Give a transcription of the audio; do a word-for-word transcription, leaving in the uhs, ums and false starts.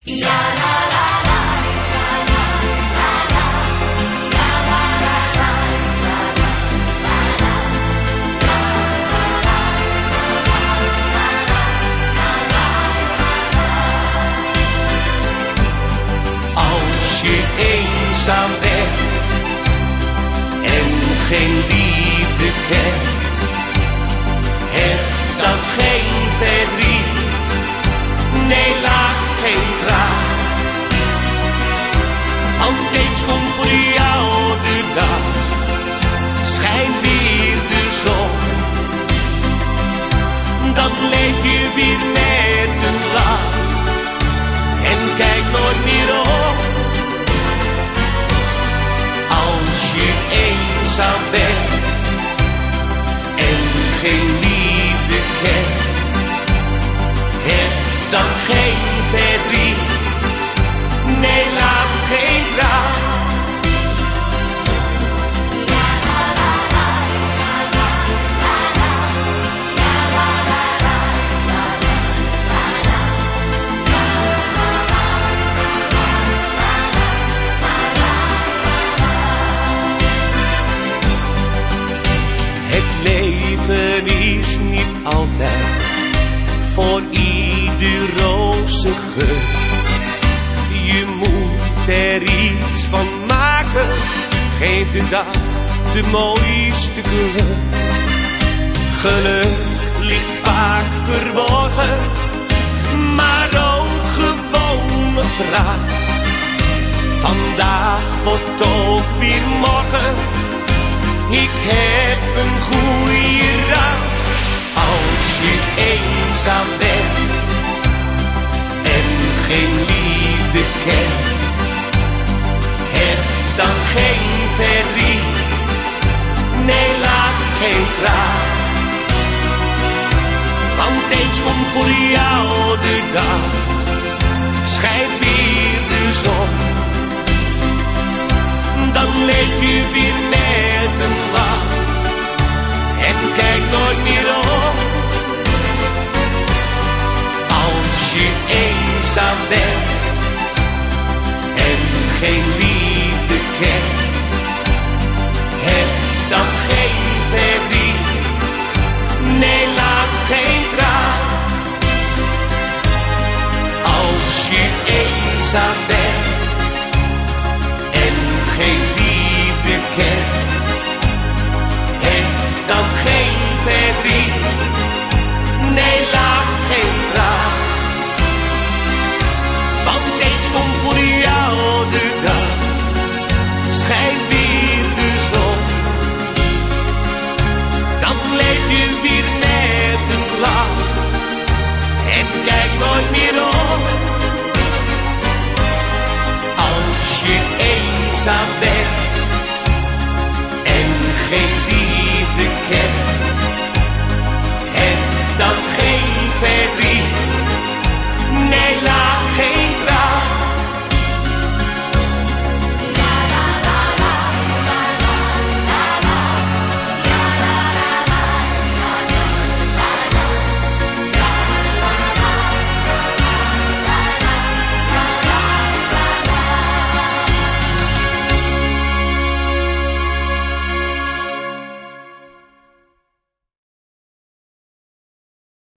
Als je eenzaam bent en geen liefde kent, heb dan geen verdriet, nee, laat geen traan. Want eens komt voor jou de dag, schijnt weer de zon. Dan leef je weer met een lach en kijk nooit meer op. Als je eenzaam bent en geen liefde kent, heb dan geen verdriet, nee, laat geen traan. Het leven is niet altijd voor ieder roze geur. Je moet er iets van maken, geef de dag de mooiste kleur. Geluk ligt vaak verborgen, maar ook gewoon gevraagd. Vandaag wordt ook weer morgen, ik heb een goeie raad. Als je eenzaam bent en geen liefde kent, heb dan geen verdriet, nee, laat geen traan. Want eens komt voor jou de dag, schijnt weer de zon. Dan leef je weer met een lach en kijk nooit meer op. Als je eenzaam bent en geen liefde kent, heb dan geen verdriet, nee, laat geen traan. Als je eenzaam bent en geen liefde kent, heb dan geen verdriet, nee, laat geen traan. Want eens komt voor jou de dag, schijnt weer de zon. Dan leef je weer met een lach en kijk nooit meer op. Als je eenzaam bent